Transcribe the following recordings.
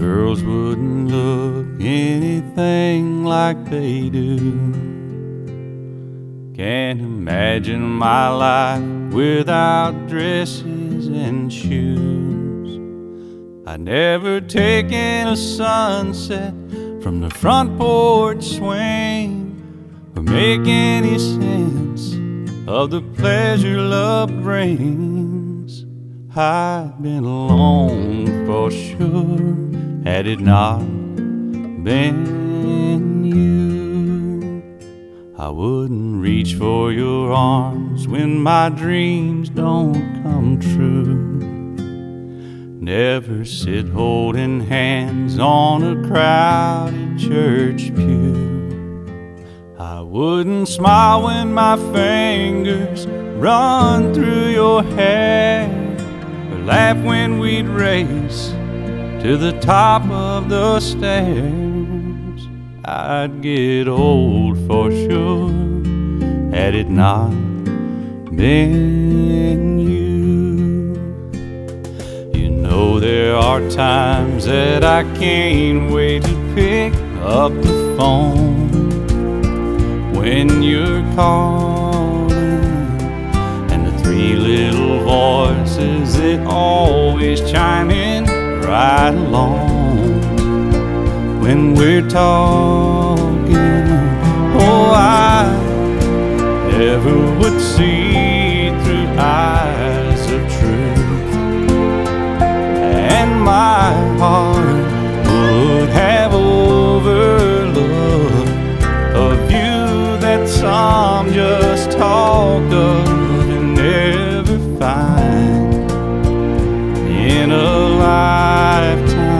girls wouldn't look anything like they do. Can't imagine my life without dresses and shoes. I never taken a sunset from the front porch swing, or make any sense of the pleasure love brings. I'd been alone for sure, had it not been you. I wouldn't reach for your arms when my dreams don't come true. Never sit holding hands on a crowded church pew. I wouldn't smile when my fingers run through your hair, or laugh when we'd race to the top of the stairs. I'd get old for sure, had it not been you. You know there are times that I can't wait to pick up the phone when you're calling, and the three little voices that always chime in right along when we're talking. Oh, I never would see through eyes of truth, and my heart would have overlooked a view that some just talk of and never find in a lifetime.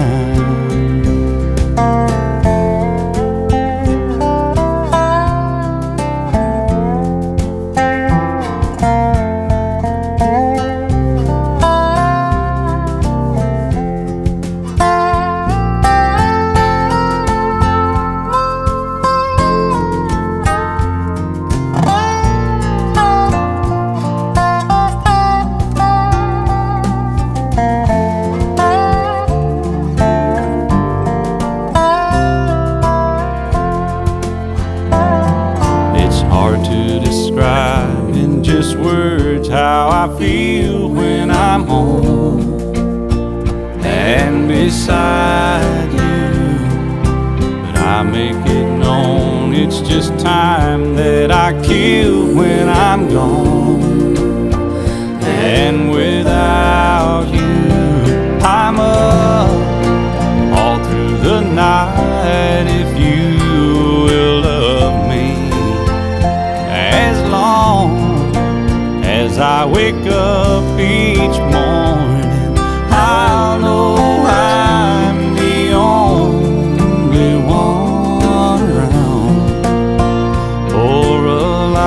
To describe in just words how I feel when I'm home and beside you, but I make it known it's just time that I kill when I'm gone. And without you, I'm up all through the night. If you will love me as long as I wake up each morning, I'll know I'm the only one around for a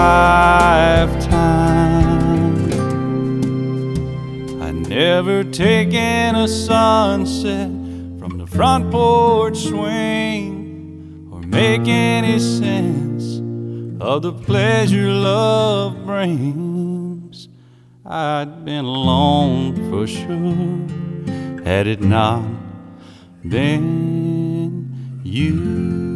lifetime. I never taken a sunset from the front porch swing, or make any sense of the pleasure love brings. I'd been alone for sure, had it not been you.